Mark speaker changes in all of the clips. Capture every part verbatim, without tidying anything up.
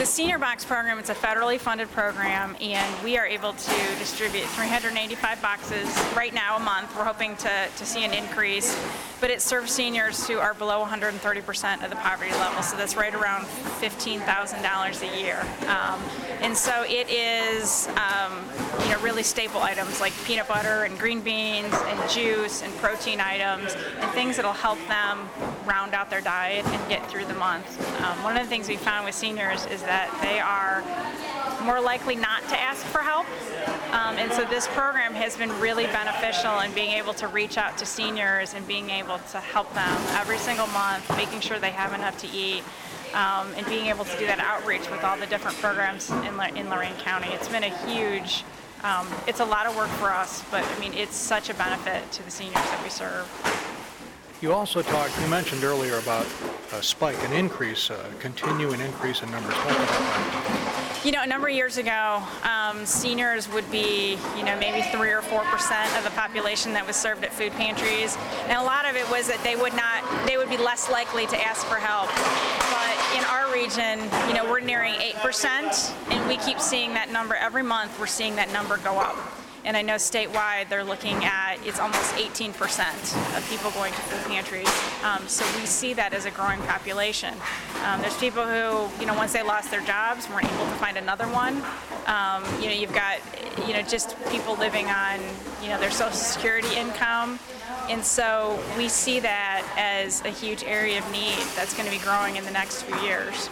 Speaker 1: The Senior Box program, it's a federally funded program, and we are able to distribute three hundred eighty-five boxes right now a month. We're hoping to, to see an increase, but it serves seniors who are below one hundred thirty percent of the poverty level, so that's right around fifteen thousand dollars a year. Um, and so it is um, you know, really staple items like peanut butter and green beans and juice and protein items and things that'll help them round out their diet and get through the month. Um, one of the things we found with seniors is that they are more likely not to ask for help. Um, and so this program has been really beneficial in being able to reach out to seniors and being able to help them every single month, making sure they have enough to eat, um, and being able to do that outreach with all the different programs in, in Lorain County. It's been a huge, um, it's a lot of work for us, but I mean, it's such a benefit to the seniors that we serve.
Speaker 2: You also talked, you mentioned earlier about a spike, an increase, a continuing increase in numbers. Talk about that.
Speaker 1: You know, a number of years ago, um, seniors would be, you know, maybe three or four percent of the population that was served at food pantries, and a lot of it was that they would not, they would be less likely to ask for help. But in our region, you know, we're nearing eight percent, and we keep seeing that number every month. We're seeing that number go up. And I know statewide they're looking at, it's almost eighteen percent of people going to food pantries. Um, so we see that as a growing population. Um, there's people who, you know, once they lost their jobs, weren't able to find another one. Um, you know, you've got, you know, just people living on, you know, their Social Security income. And so we see that as a huge area of need that's going to be growing in the next few years.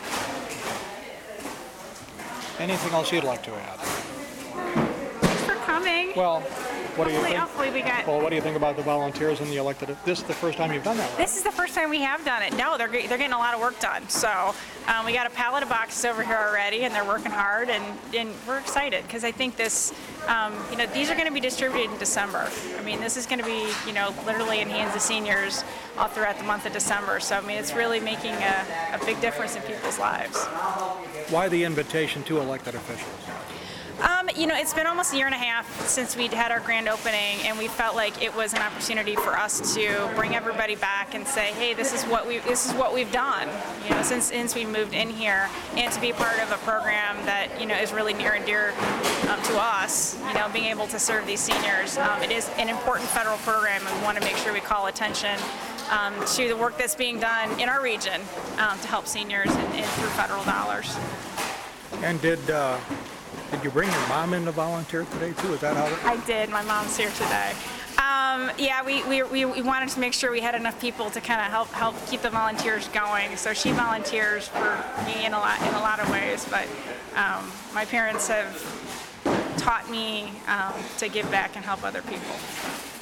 Speaker 2: Anything else you'd like to add?
Speaker 1: Coming.
Speaker 2: Well, what do you think?
Speaker 1: Hopefully we got.
Speaker 2: Well, what do you think about the volunteers and the elected? This is the first time you've done that, right?
Speaker 1: This is the first time we have done it. No, they're they're getting a lot of work done. So um, we got a pallet of boxes over here already, and they're working hard, and, and we're excited because I think this, um, you know, these are going to be distributed in December. I mean, this is going to be, you know, literally in hands of seniors all throughout the month of December. So I mean, it's really making a, a big difference in people's lives.
Speaker 2: Why the invitation to elected officials?
Speaker 1: Um, you know, it's been almost a year and a half since we'd had our grand opening, and we felt like it was an opportunity for us to bring everybody back and say, hey, this is what we this is what we've done, you know, since since we moved in here, and to be part of a program that, you know, is really near and dear um, to us. You know, being able to serve these seniors, um, it is an important federal program, and we want to make sure we call attention um, to the work that's being done in our region um, to help seniors and, and through federal dollars.
Speaker 2: And did. Uh Did you bring your mom in to volunteer today too? Is that how? It-
Speaker 1: I did. My mom's here today. Um, yeah, we, we, we, we wanted to make sure we had enough people to kind of help help keep the volunteers going. So she volunteers for me in a lot in a lot of ways. But um, my parents have taught me um, to give back and help other people.